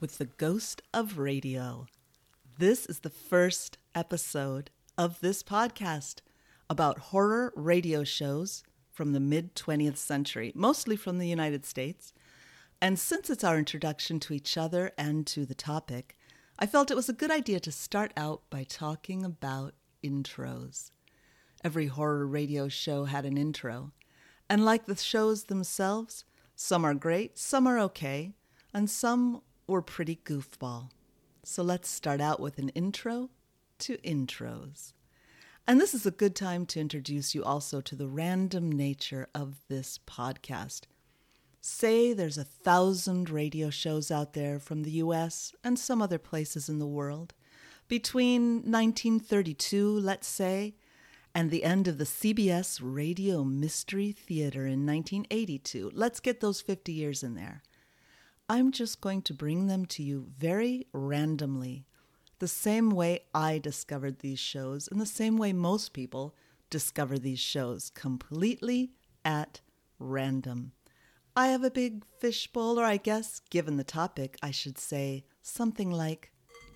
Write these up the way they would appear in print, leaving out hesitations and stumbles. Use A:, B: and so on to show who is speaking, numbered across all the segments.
A: with the ghost of radio. This is the first episode of this podcast about horror radio shows from the mid-20th century, mostly from the United States. And since it's our introduction to each other and to the topic, I felt it was a good idea to start out by talking about intros. Every horror radio show had an intro. And like the shows themselves, some are great, some are okay, and some were pretty goofball. So let's start out with an intro to intros. And this is a good time to introduce you also to the random nature of this podcast. Say there's 1,000 radio shows out there from the US and some other places in the world. Between 1932, let's say, and the end of the CBS Radio Mystery Theater in 1982. Let's get those 50 years in there. I'm just going to bring them to you very randomly, the same way I discovered these shows and the same way most people discover these shows, completely at random. I have a big fishbowl, or I guess, given the topic, I should say something like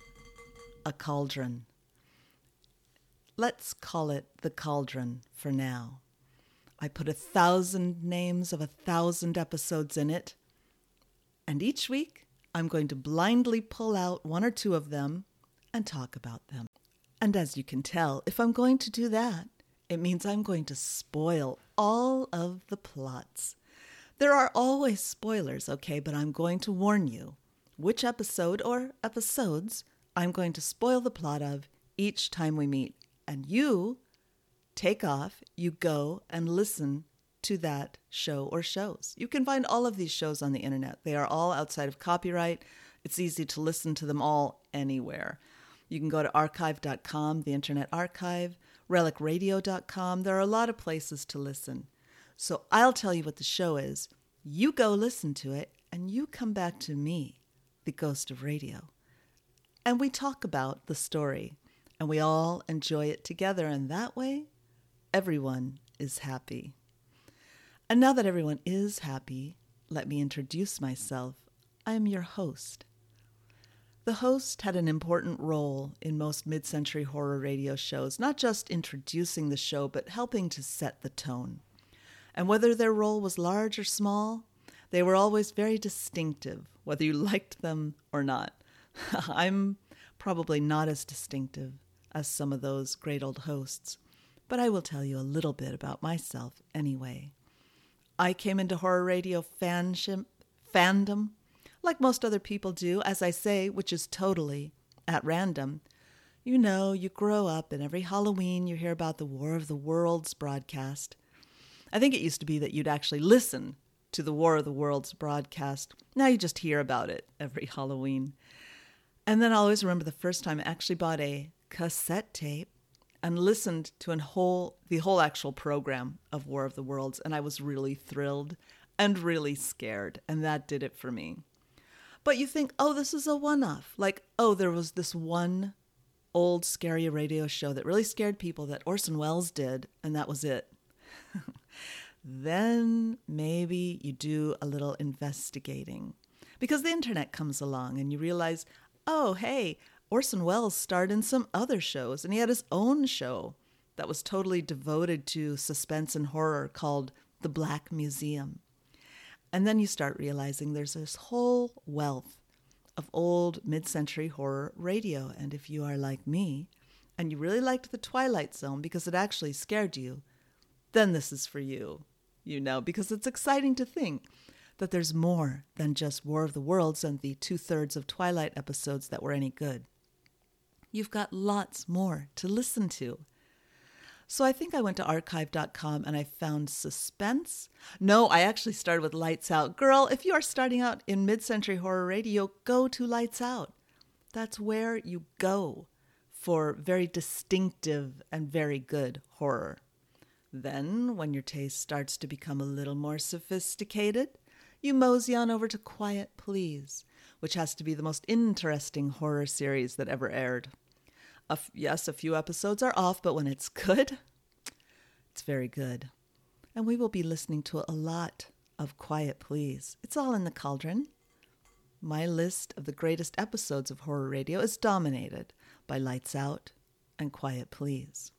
A: a cauldron. Let's call it the cauldron for now. I put 1,000 names of 1,000 episodes in it, and each week I'm going to blindly pull out one or two of them and talk about them. And as you can tell, if I'm going to do that, it means I'm going to spoil all of the plots. There are always spoilers, okay, but I'm going to warn you which episode or episodes I'm going to spoil the plot of each time we meet. And you take off, you go and listen to that show or shows. You can find all of these shows on the internet. They are all outside of copyright. It's easy to listen to them all anywhere. You can go to archive.com, the Internet Archive, relicradio.com. There are a lot of places to listen. So I'll tell you what the show is. You go listen to it, and you come back to me, the ghost of radio. And we talk about the story. And we all enjoy it together, and that way, everyone is happy. And now that everyone is happy, let me introduce myself. I am your host. The host had an important role in most mid-century horror radio shows, not just introducing the show, but helping to set the tone. And whether their role was large or small, they were always very distinctive, whether you liked them or not. I'm probably not as distinctive as some of those great old hosts, but I will tell you a little bit about myself anyway. I came into horror radio fandom, like most other people do, as I say, which is totally at random. You know, you grow up and every Halloween you hear about the War of the Worlds broadcast. I think it used to be that you'd actually listen to the War of the Worlds broadcast. Now you just hear about it every Halloween. And then I always remember the first time I actually bought a cassette tape and listened to the whole actual program of War of the Worlds, and I was really thrilled and really scared, and that did it for me. But you think, oh, this is a one-off. Like, oh, there was this one old scary radio show that really scared people that Orson Welles did, and that was it. Then maybe you do a little investigating, because the internet comes along and you realize, oh, hey, Orson Welles starred in some other shows, and he had his own show that was totally devoted to suspense and horror called The Black Museum. And then you start realizing there's this whole wealth of old mid-century horror radio. And if you are like me, and you really liked The Twilight Zone because it actually scared you, then this is for you, because it's exciting to think that there's more than just War of the Worlds and the 2/3 of Twilight episodes that were any good. You've got lots more to listen to. So I think I went to archive.com and I found Suspense. No, I actually started with Lights Out. Girl, if you are starting out in mid-century horror radio, go to Lights Out. That's where you go for very distinctive and very good horror. Then, when your taste starts to become a little more sophisticated, you mosey on over to Quiet Please, which has to be the most interesting horror series that ever aired. Yes, a few episodes are off, but when it's good, it's very good. And we will be listening to a lot of Quiet Please. It's all in the cauldron. my list of the greatest episodes of Horror Radio is dominated by Lights Out and Quiet Please.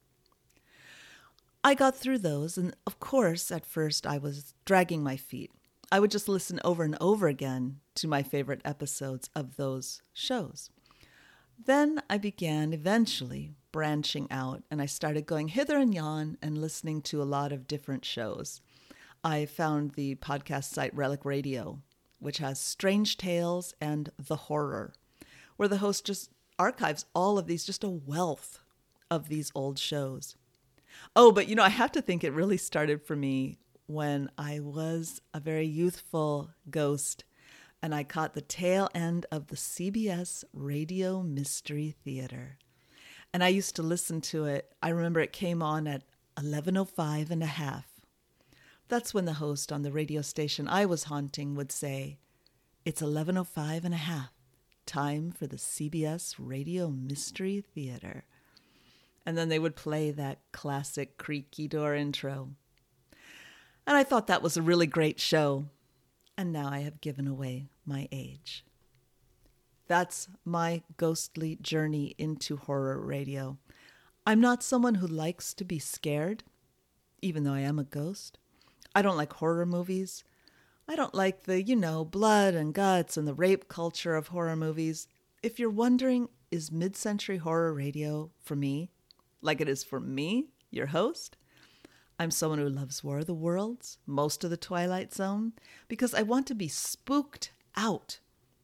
A: I got through those, and of course, at first I was dragging my feet. I would just listen over and over again to my favorite episodes of those shows. Then I began eventually branching out, and I started going hither and yon and listening to a lot of different shows. I found the podcast site Relic Radio, which has Strange Tales and The Horror, where the host just archives all of these, just a wealth of these old shows. Oh, but I have to think it really started for me when I was a very youthful ghost and I caught the tail end of the CBS Radio Mystery Theater. And I used to listen to it. I remember it came on at 11:05 and a half. That's when the host on the radio station I was haunting would say, "It's 11:05 and a half. Time for the CBS Radio Mystery Theater." And then they would play that classic creaky door intro. And I thought that was a really great show. And now I have given away my age. That's my ghostly journey into horror radio. I'm not someone who likes to be scared, even though I am a ghost. I don't like horror movies. I don't like the, blood and guts and the rape culture of horror movies. If you're wondering, is mid-century horror radio for me, like it is for me, your host? I'm someone who loves War of the Worlds, most of the Twilight Zone, because I want to be spooked out.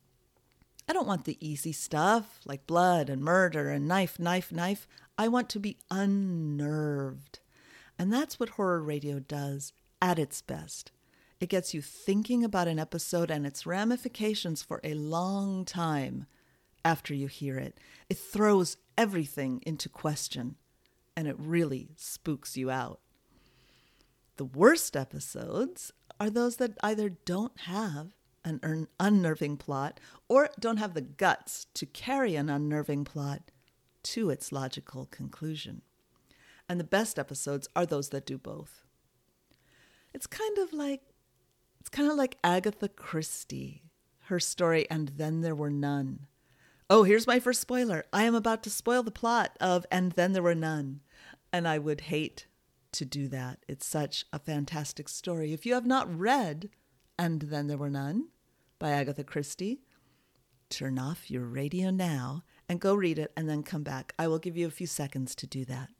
A: I don't want the easy stuff like blood and murder and knife. I want to be unnerved. And that's what horror radio does at its best. It gets you thinking about an episode and its ramifications for a long time after you hear it. It throws everything into question, and it really spooks you out. The worst episodes are those that either don't have an unnerving plot or don't have the guts to carry an unnerving plot to its logical conclusion. And the best episodes are those that do both. It's kind of like Agatha Christie, her story And Then There Were None. Oh, here's my first spoiler. I am about to spoil the plot of And Then There Were None. And I would hate to do that. It's such a fantastic story. If you have not read And Then There Were None by Agatha Christie, turn off your radio now and go read it and then come back. I will give you a few seconds to do that.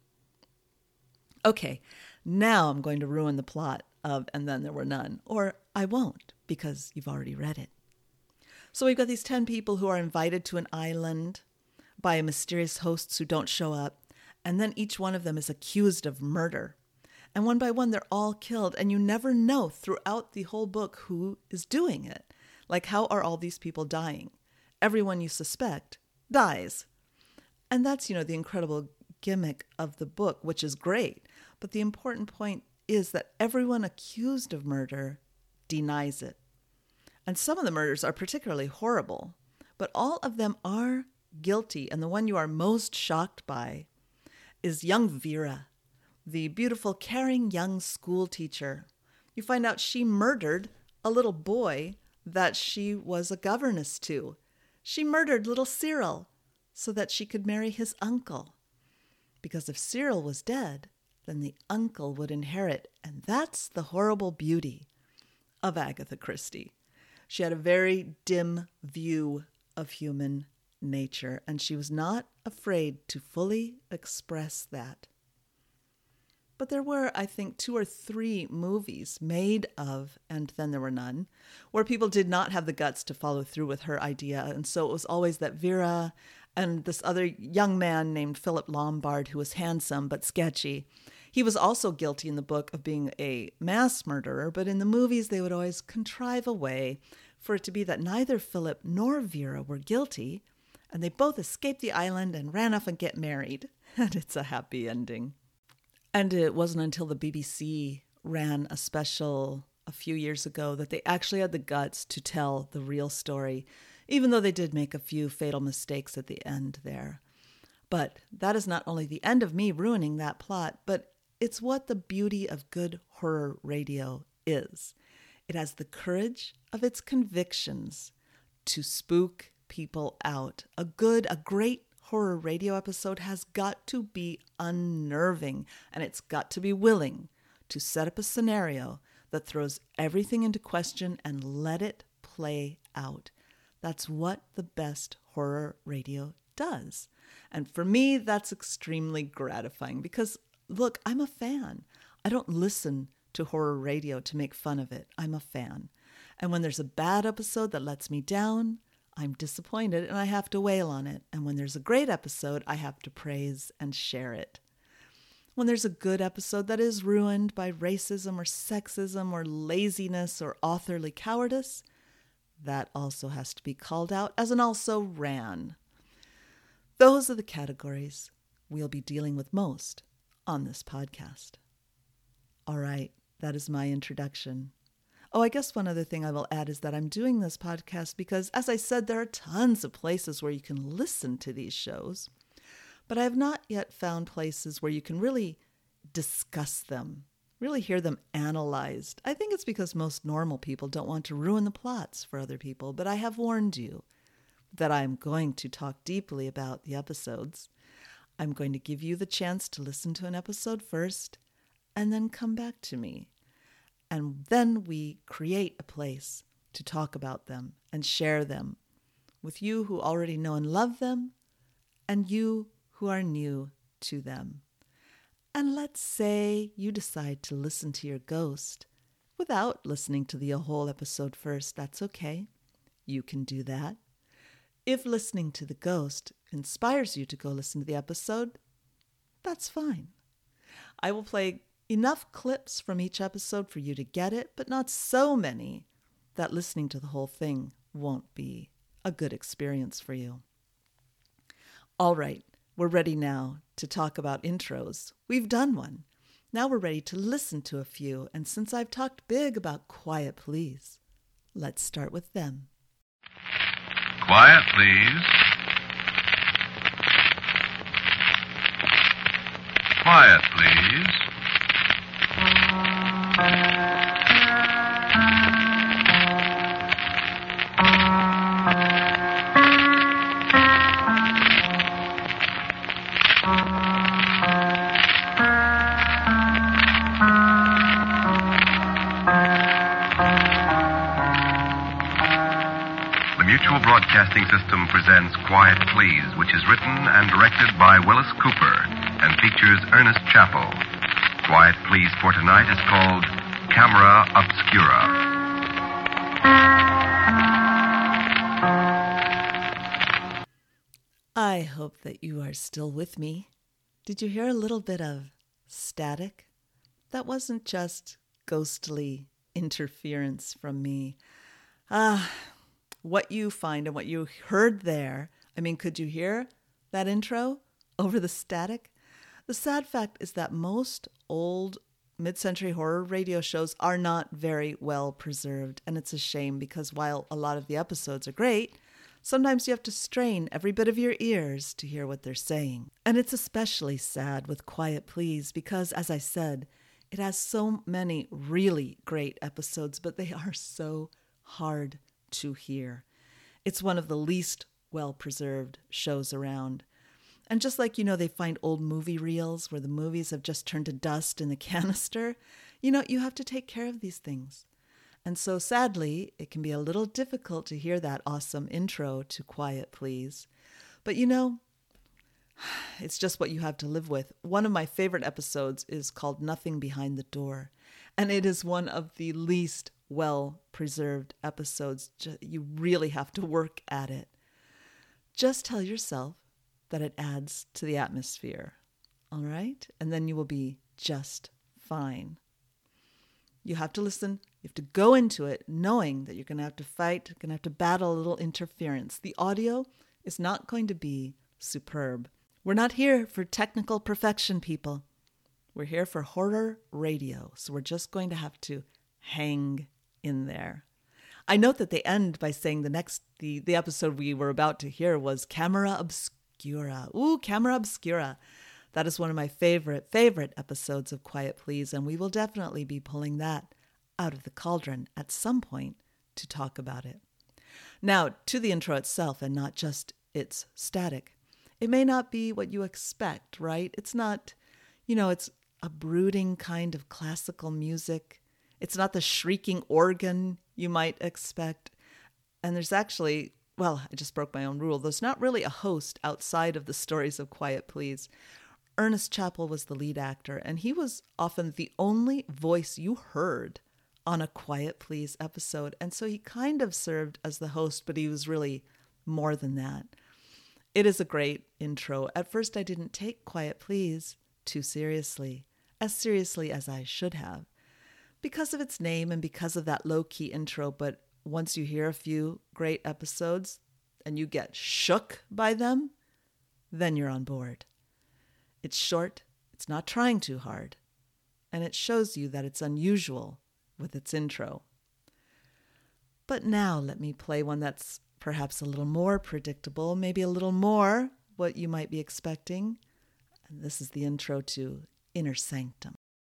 A: Okay, now I'm going to ruin the plot of And Then There Were None, or I won't, because you've already read it. So we've got these 10 people who are invited to an island by mysterious hosts who don't show up, and then each one of them is accused of murder. And one by one, they're all killed, and you never know throughout the whole book who is doing it. Like, how are all these people dying? Everyone you suspect dies. And that's, the incredible gimmick of the book, which is great. But the important point is that everyone accused of murder denies it. And some of the murders are particularly horrible, but all of them are guilty. And the one you are most shocked by is young Vera, the beautiful, caring young school teacher. You find out she murdered a little boy that she was a governess to. She murdered little Cyril so that she could marry his uncle. Because if Cyril was dead, then the uncle would inherit. And that's the horrible beauty of Agatha Christie. She had a very dim view of human nature, and she was not afraid to fully express that. But there were, I think, 2 or 3 movies made of And Then There Were None, where people did not have the guts to follow through with her idea. And so it was always that Vera and this other young man named Philip Lombard, who was handsome but sketchy. He was also guilty in the book of being a mass murderer, but in the movies they would always contrive a way for it to be that neither Philip nor Vera were guilty, and they both escaped the island and ran off and get married. And it's a happy ending. And it wasn't until the BBC ran a special a few years ago that they actually had the guts to tell the real story, even though they did make a few fatal mistakes at the end there. But that is not only the end of me ruining that plot, but it's what the beauty of good horror radio is. It has the courage of its convictions to spook people out. A great horror radio episode has got to be unnerving, and it's got to be willing to set up a scenario that throws everything into question and let it play out. That's what the best horror radio does. And for me, that's extremely gratifying because, look, I'm a fan. I don't listen to horror radio to make fun of it. I'm a fan. And when there's a bad episode that lets me down, I'm disappointed and I have to wail on it. And when there's a great episode, I have to praise and share it. When there's a good episode that is ruined by racism or sexism or laziness or authorly cowardice, that also has to be called out as an also ran. Those are the categories we'll be dealing with most on this podcast. All right, that is my introduction. Oh, I guess one other thing I will add is that I'm doing this podcast because, as I said, there are tons of places where you can listen to these shows, but I have not yet found places where you can really discuss them, really hear them analyzed. I think it's because most normal people don't want to ruin the plots for other people, but I have warned you that I'm going to talk deeply about the episodes. I'm going to give you the chance to listen to an episode first and then come back to me. And then we create a place to talk about them and share them with you who already know and love them and you who are new to them. And let's say you decide to listen to your ghost without listening to the whole episode first. That's okay. You can do that. If listening to the ghost inspires you to go listen to the episode, that's fine. I will play enough clips from each episode for you to get it, but not so many that listening to the whole thing won't be a good experience for you. All right, we're ready now to talk about intros. We've done one. Now we're ready to listen to a few, and since I've talked big about Quiet Please, let's start with them.
B: Quiet, please. Quiet, please. Mutual Broadcasting System presents Quiet Please, which is written and directed by Willis Cooper and features Ernest Chappell. Quiet Please for tonight is called Camera Obscura.
A: I hope that you are still with me. Did you hear a little bit of static? That wasn't just ghostly interference from me. What you find and what you heard there, I mean, could you hear that intro over the static? The sad fact is that most old mid-century horror radio shows are not very well preserved, and it's a shame because while a lot of the episodes are great, sometimes you have to strain every bit of your ears to hear what they're saying. And it's especially sad with Quiet Please because, as I said, it has so many really great episodes, but they are so hard to hear. It's one of the least well-preserved shows around. And just like, they find old movie reels where the movies have just turned to dust in the canister, you have to take care of these things. And so sadly, it can be a little difficult to hear that awesome intro to Quiet Please. But it's just what you have to live with. One of my favorite episodes is called Nothing Behind the Door. And it is one of the least well-preserved episodes. You really have to work at it. Just tell yourself that it adds to the atmosphere, all right? And then you will be just fine. You have to listen. You have to go into it knowing that you're going to have to fight, going to have to battle a little interference. The audio is not going to be superb. We're not here for technical perfection, people. We're here for horror radio, so we're just going to have to hang in there. I note that they end by saying the episode we were about to hear was Camera Obscura. Ooh, Camera Obscura. That is one of my favorite episodes of Quiet Please, and we will definitely be pulling that out of the cauldron at some point to talk about it. Now, to the intro itself and not just its static. It may not be what you expect, right? It's not, it's a brooding kind of classical music. It's not the shrieking organ you might expect. And there's actually, I just broke my own rule. There's not really a host outside of the stories of Quiet Please. Ernest Chappell was the lead actor, and he was often the only voice you heard on a Quiet Please episode. And so he kind of served as the host, but he was really more than that. It is a great intro. At first, I didn't take Quiet Please too seriously as I should have, because of its name and because of that low-key intro. But once you hear a few great episodes and you get shook by them, then you're on board. It's short, it's not trying too hard, and it shows you that it's unusual with its intro. But now let me play one that's perhaps a little more predictable, maybe a little more what you might be expecting. And this is the intro to Inner Sanctum.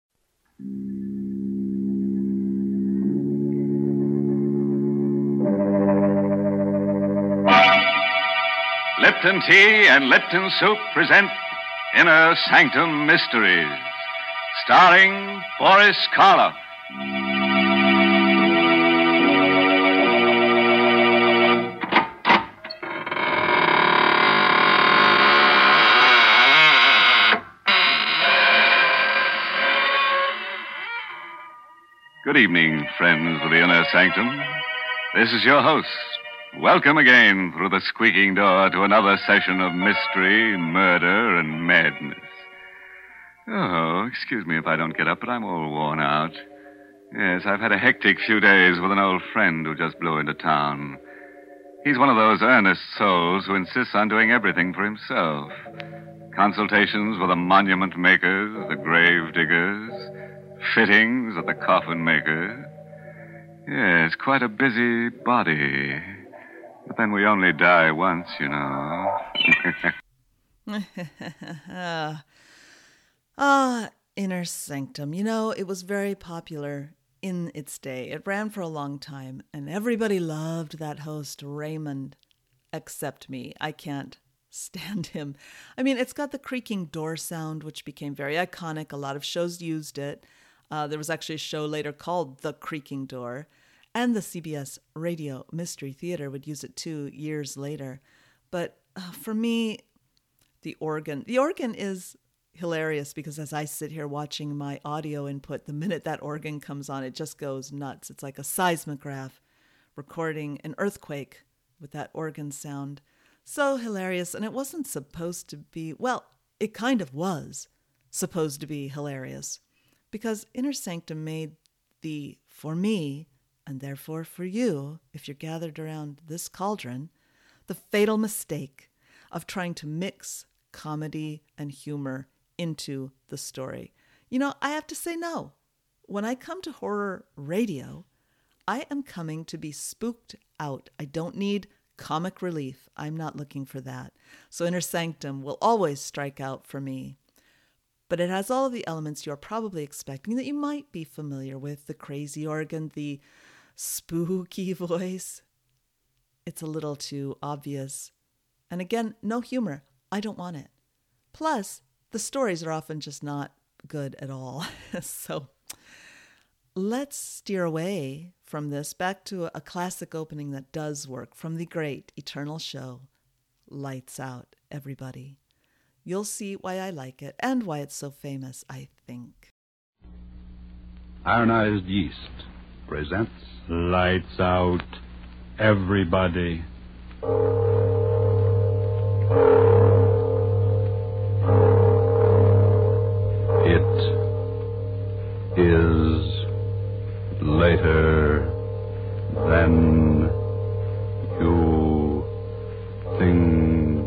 C: Lipton Tea and Lipton Soup present Inner Sanctum Mysteries, starring Boris Karloff. Good evening, friends of the Inner Sanctum. This is your host. Welcome again through the squeaking door to another session of mystery, murder, and madness. Oh, excuse me if I don't get up, but I'm all worn out. Yes, I've had a hectic few days with an old friend who just blew into town. He's one of those earnest souls who insists on doing everything for himself. Consultations with the monument makers, the grave diggers, fittings at the coffin maker. Yes, quite a busy body. But then we only die once,
A: Inner Sanctum. It was very popular in its day. It ran for a long time, and everybody loved that host, Raymond, except me. I can't stand him. I mean, it's got the creaking door sound, which became very iconic. A lot of shows used it. There was actually a show later called The Creaking Door. And the CBS Radio Mystery Theater would use it 2 years later. But for me, the organ is hilarious because as I sit here watching my audio input, the minute that organ comes on, it just goes nuts. It's like a seismograph recording an earthquake with that organ sound. So hilarious. And it wasn't supposed to be, it kind of was supposed to be hilarious because Inner Sanctum made for me, and therefore for you, if you're gathered around this cauldron, the fatal mistake of trying to mix comedy and humor into the story. I have to say no. When I come to horror radio, I am coming to be spooked out. I don't need comic relief. I'm not looking for that. So Inner Sanctum will always strike out for me. But it has all of the elements you're probably expecting that you might be familiar with. The crazy organ, the spooky voice. It's a little too obvious. And again, no humor. I don't want it. Plus, the stories are often just not good at all. So let's steer away from this back to a classic opening that does work from the great eternal show, Lights Out, Everybody. You'll see why I like it and why it's so famous, I think.
D: Ironized Yeast presents Lights Out, Everybody. It is later than you think.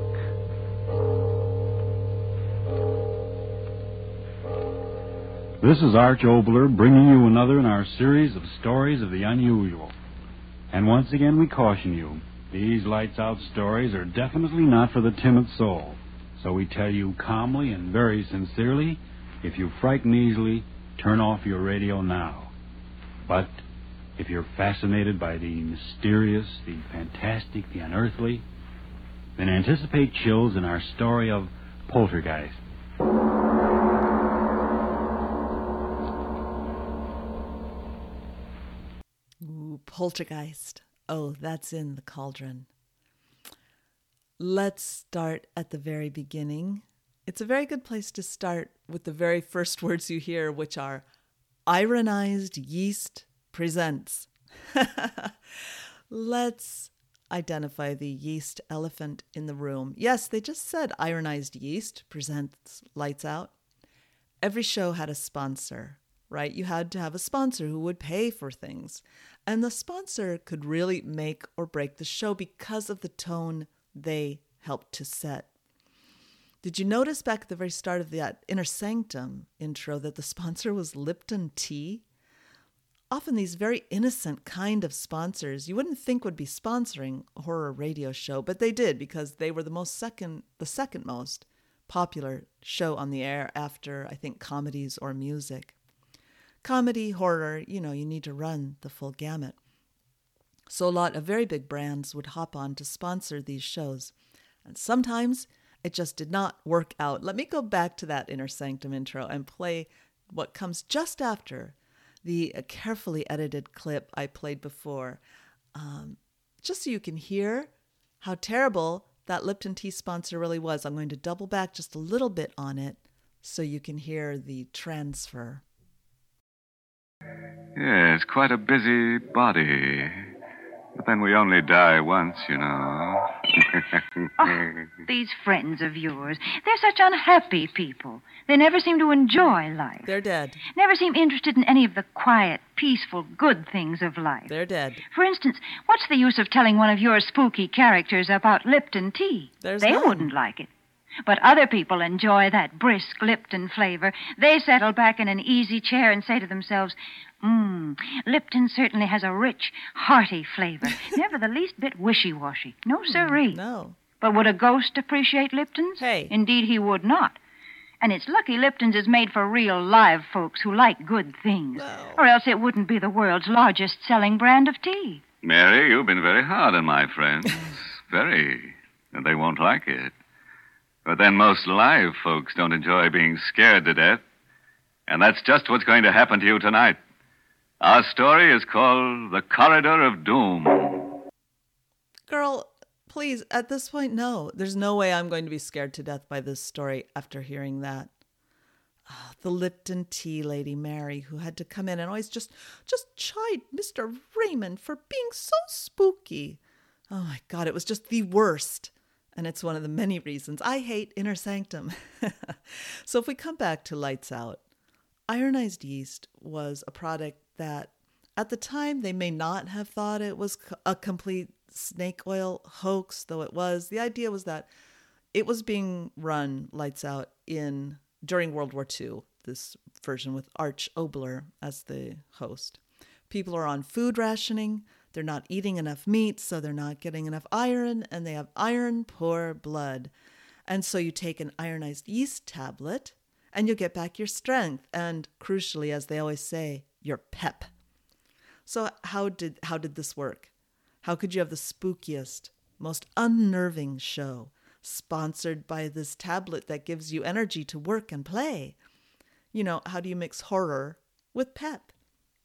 D: This is Arch Obler bringing you another in our series of stories of the unusual. And once again we caution you, these Lights Out stories are definitely not for the timid soul. So we tell you calmly and very sincerely, if you frighten easily, turn off your radio now. But If you're fascinated by the mysterious, the fantastic, the unearthly, then anticipate chills in our story of Poltergeist.
A: Ooh, Poltergeist. Oh, that's in the cauldron. Let's start at the very beginning. It's a very good place to start with the very first words you hear, which are Ironized Yeast Presents. Let's identify the yeast elephant in the room. Yes, they just said Ironized Yeast Presents Lights Out. Every show had a sponsor, right? You had to have a sponsor who would pay for things. And the sponsor could really make or break the show because of the tone they helped to set. Did you notice back at the very start of that Inner Sanctum intro that the sponsor was Lipton Tea? Often these very innocent kind of sponsors you wouldn't think would be sponsoring a horror radio show, but they did because they were the second most popular show on the air after, I think, comedies or music. Comedy, horror, you need to run the full gamut. So a lot of very big brands would hop on to sponsor these shows. And sometimes it just did not work out. Let me go back to that Inner Sanctum intro and play what comes just after the carefully edited clip I played before, just so you can hear how terrible that Lipton Tea sponsor really was. I'm going to double back just a little bit on it so you can hear the transfer.
C: Yes, quite a busy body. But then we only die once, you know.
E: Oh, these friends of yours, they're such unhappy people. They never seem to enjoy life.
A: They're dead.
E: Never seem interested in any of the quiet, peaceful, good things of life.
A: They're dead.
E: For instance, what's the use of telling one of your spooky characters about Lipton tea?
A: They
E: wouldn't like it. But other people enjoy that brisk Lipton flavor. They settle back in an easy chair and say to themselves, Lipton certainly has a rich, hearty flavor. Never the least bit wishy-washy. No, sirree.
A: No.
E: But would a ghost appreciate Lipton's?
A: Hey.
E: Indeed, he would not. And it's lucky Lipton's is made for real live folks who like good things.
A: No.
E: Or else it wouldn't be the world's largest selling brand of tea.
C: Mary, you've been very hard on my friends. Very. And they won't like it. But then most live folks don't enjoy being scared to death. And that's just what's going to happen to you tonight. Our story is called The Corridor of Doom.
A: Girl, please, at this point, no. There's no way I'm going to be scared to death by this story after hearing that. Oh, the Lipton Tea lady, Mary, who had to come in and always just chide Mr. Raymond for being so spooky. Oh, my God, it was just the worst. And it's one of the many reasons I hate Inner Sanctum. So if we come back to Lights Out, ironized yeast was a product that at the time they may not have thought it was a complete snake oil hoax, though it was. The idea was that it was being run lights out during World War II, this version with Arch Oboler as the host. People are on food rationing. They're not eating enough meat, so they're not getting enough iron, and they have iron-poor blood. And so you take an ironized yeast tablet, and you'll get back your strength, and crucially, as they always say, your pep. So how did this work? How could you have the spookiest, most unnerving show sponsored by this tablet that gives you energy to work and play? How do you mix horror with pep?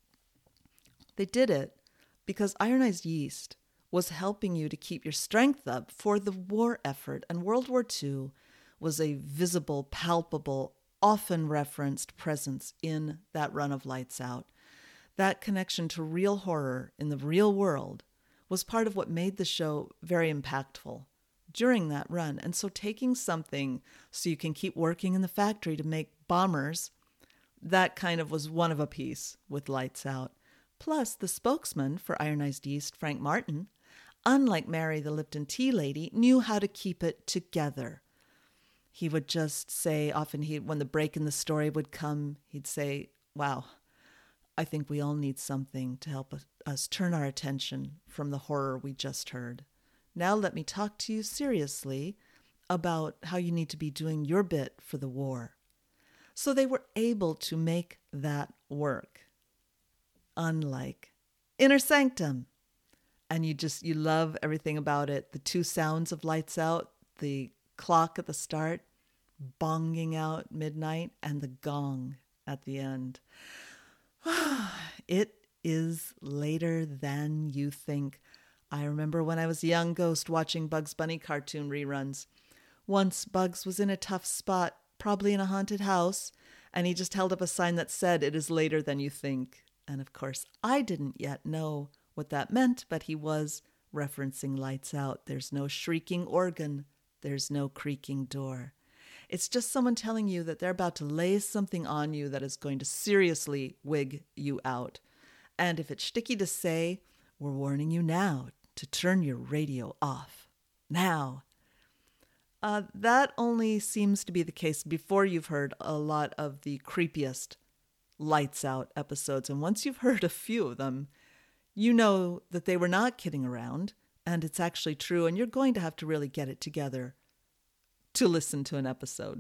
A: They did it because ironized yeast was helping you to keep your strength up for the war effort. And World War II was a visible, palpable, often referenced presence in that run of Lights Out. That connection to real horror in the real world was part of what made the show very impactful during that run. And so taking something so you can keep working in the factory to make bombers, that kind of was one of a piece with Lights Out. Plus, the spokesman for ironized yeast, Frank Martin, unlike Mary the Lipton Tea lady, knew how to keep it together. He would just say, often when the break in the story would come, he'd say, wow, I think we all need something to help us turn our attention from the horror we just heard. Now let me talk to you seriously about how you need to be doing your bit for the war. So they were able to make that work. Unlike Inner Sanctum. And you love everything about it. The two sounds of Lights Out, the clock at the start, bonging out midnight, and the gong at the end. It is later than you think. I remember when I was a young ghost watching Bugs Bunny cartoon reruns. Once Bugs was in a tough spot, probably in a haunted house, and he just held up a sign that said, "It is later than you think." And of course, I didn't yet know what that meant, but he was referencing Lights Out. There's no shrieking organ. There's no creaking door. It's just someone telling you that they're about to lay something on you that is going to seriously wig you out. And if it's shticky to say, we're warning you now to turn your radio off. Now. That only seems to be the case before you've heard a lot of the creepiest Lights Out episodes. And once you've heard a few of them, you know that they were not kidding around, and it's actually true, and you're going to have to really get it together to listen to an episode.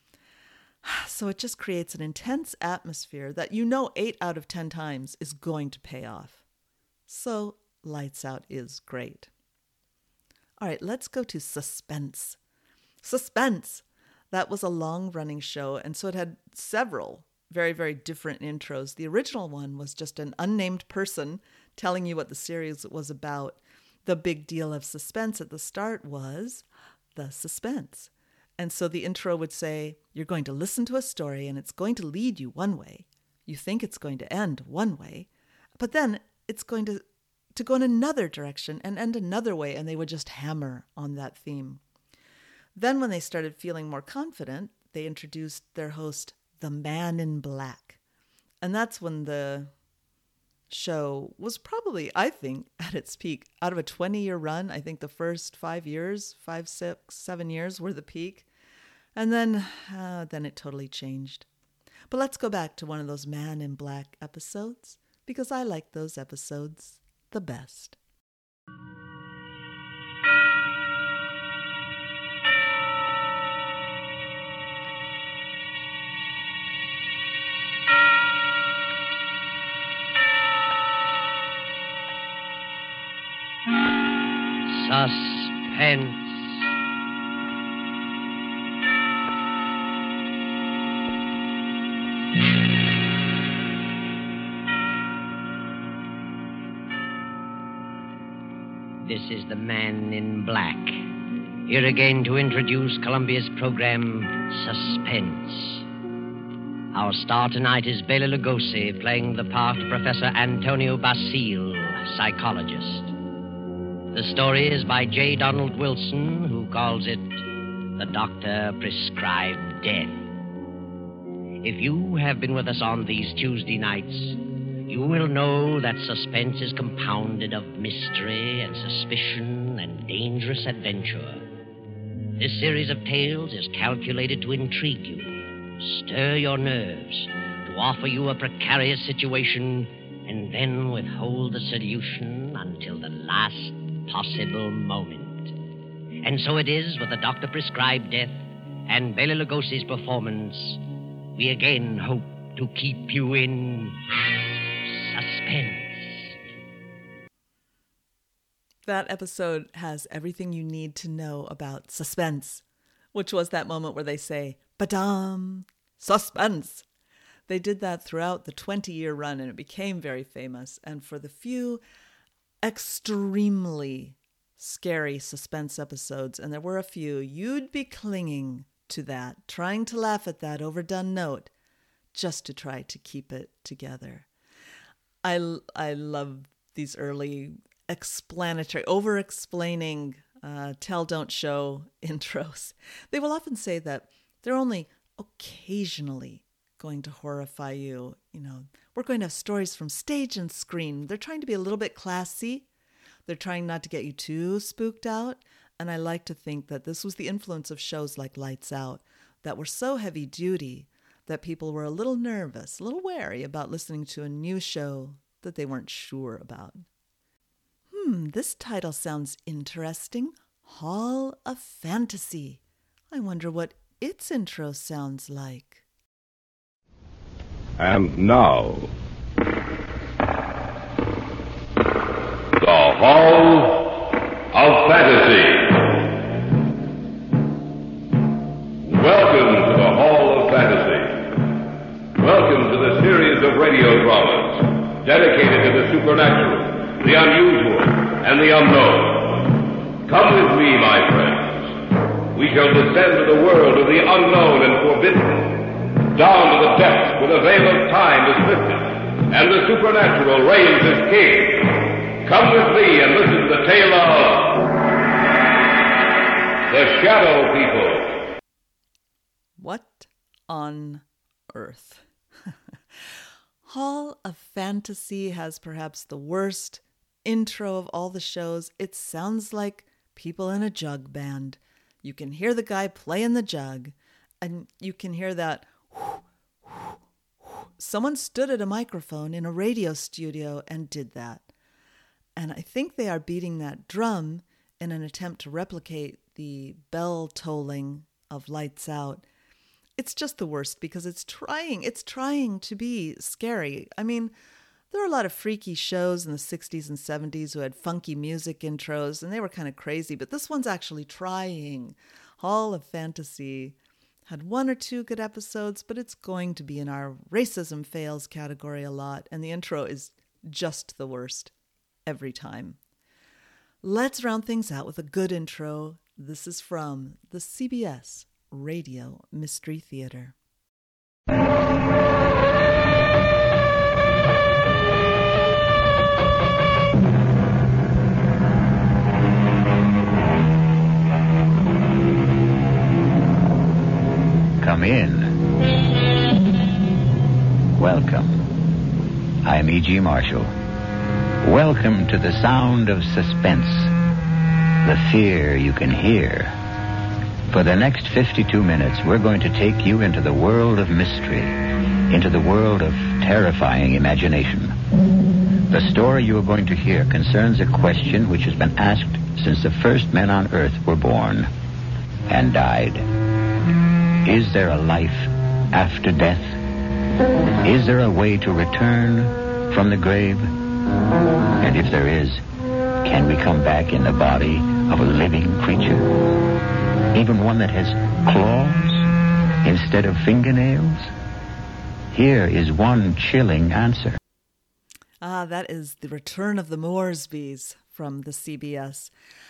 A: So it just creates an intense atmosphere that 8 out of 10 times is going to pay off. So Lights Out is great. All right, let's go to Suspense. Suspense! That was a long-running show, and so it had several very, very different intros. The original one was just an unnamed person telling you what the series was about. The big deal of Suspense at the start was the suspense. And so the intro would say, you're going to listen to a story and it's going to lead you one way. You think it's going to end one way, but then it's going to go in another direction and end another way, and they would just hammer on that theme. Then when they started feeling more confident, they introduced their host, the Man in Black. And that's when the show was probably, I think, at its peak. Out of a 20-year run, I think the first 5 years, 5, 6, 7 years were the peak. And then it totally changed. But let's go back to one of those Man in Black episodes, because I like those episodes the best.
F: Suspense. This is the Man in Black, here again to introduce Columbia's program, Suspense. Our star tonight is Bela Lugosi, playing the part of Professor Antonio Basile, psychologist. The story is by J. Donald Wilson, who calls it The Doctor Prescribed Death. If you have been with us on these Tuesday nights, you will know that suspense is compounded of mystery and suspicion and dangerous adventure. This series of tales is calculated to intrigue you, stir your nerves, to offer you a precarious situation, and then withhold the solution until the last possible moment. And so it is with The Doctor Prescribed Death and Bela Lugosi's performance. We again hope to keep you in suspense.
A: That episode has everything you need to know about suspense, which was that moment where they say, "Badam, suspense." They did that throughout the 20-year run, and it became very famous. And for the few extremely scary suspense episodes, and there were a few, you'd be clinging to that, trying to laugh at that overdone note, just to try to keep it together. I love these early explanatory, over-explaining, tell, don't show intros. They will often say that they're only occasionally going to horrify you. We're going to have stories from stage and screen. They're trying to be a little bit classy. They're trying not to get you too spooked out. And I like to think that this was the influence of shows like Lights Out that were so heavy duty that people were a little nervous, a little wary about listening to a new show that they weren't sure about. This title sounds interesting. Hall of Fantasy. I wonder what its intro sounds like.
G: And now, Hall of Fantasy. Welcome to the Hall of Fantasy. Welcome to the series of radio dramas dedicated to the supernatural, the unusual, and the unknown. Come with me, my friends. We shall descend to the world of the unknown and forbidden, down to the depths where the veil of time is lifted, and the supernatural reigns as king. Come with me and listen to the tale of the Shadow People.
A: What on earth? Hall of Fantasy has perhaps the worst intro of all the shows. It sounds like people in a jug band. You can hear the guy playing the jug, and you can hear that. Someone stood at a microphone in a radio studio and did that. And I think they are beating that drum in an attempt to replicate the bell tolling of Lights Out. It's just the worst because it's trying to be scary. I mean, there were a lot of freaky shows in the 60s and 70s who had funky music intros, and they were kind of crazy, but this one's actually trying. Hall of Fantasy had one or two good episodes, but it's going to be in our racism fails category a lot, and the intro is just the worst every time. Let's round things out with a good intro. This is from the CBS Radio Mystery Theater.
H: Come in. Welcome. I'm E.G. Marshall. Welcome to the sound of suspense, the fear you can hear. For the next 52 minutes, we're going to take you into the world of mystery, into the world of terrifying imagination. The story you are going to hear concerns a question which has been asked since the first men on Earth were born and died. Is there a life after death? Is there a way to return from the grave? And if there is, can we come back in the body of a living creature? Even one that has claws instead of fingernails? Here is one chilling answer.
A: That is The Return of the Moresbys from the CBS.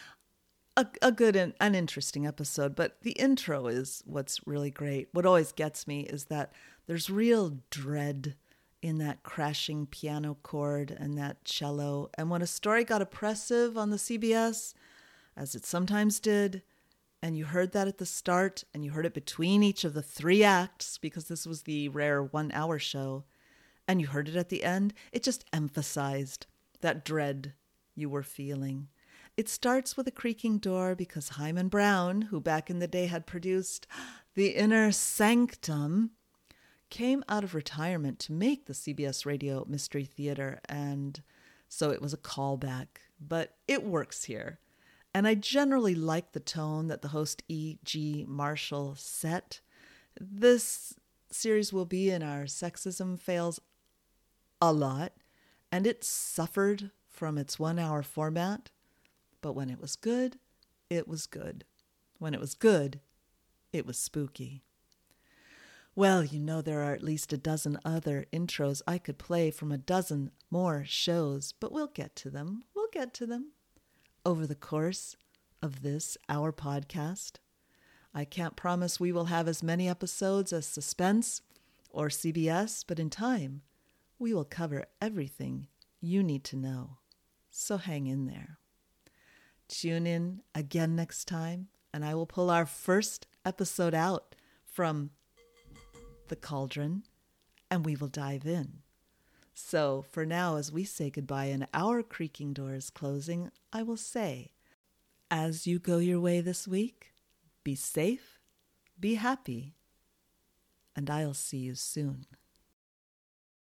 A: A good and an interesting episode, but the intro is what's really great. What always gets me is that there's real dread in that crashing piano chord and that cello. And when a story got oppressive on the CBS, as it sometimes did, and you heard that at the start, and you heard it between each of the 3 acts, because this was the rare 1-hour show, and you heard it at the end, it just emphasized that dread you were feeling. It starts with a creaking door because Hyman Brown, who back in the day had produced The Inner Sanctum, came out of retirement to make the CBS Radio Mystery Theater, and so it was a callback, but it works here. And I generally like the tone that the host E.G. Marshall set. This series will be in our sexism fails a lot, and it suffered from its 1-hour format. But when it was good, it was good. When it was good, it was spooky. Well, you know there are at least a dozen other intros I could play from a dozen more shows, but we'll get to them. We'll get to them over the course of this, our podcast. I can't promise we will have as many episodes as Suspense or CBS, but in time, we will cover everything you need to know. So hang in there. Tune in again next time, and I will pull our first episode out from the cauldron, and we will dive in. So for now, as we say goodbye and our creaking door is closing, I will say, as you go your way this week, be safe, be happy, and I'll see you soon.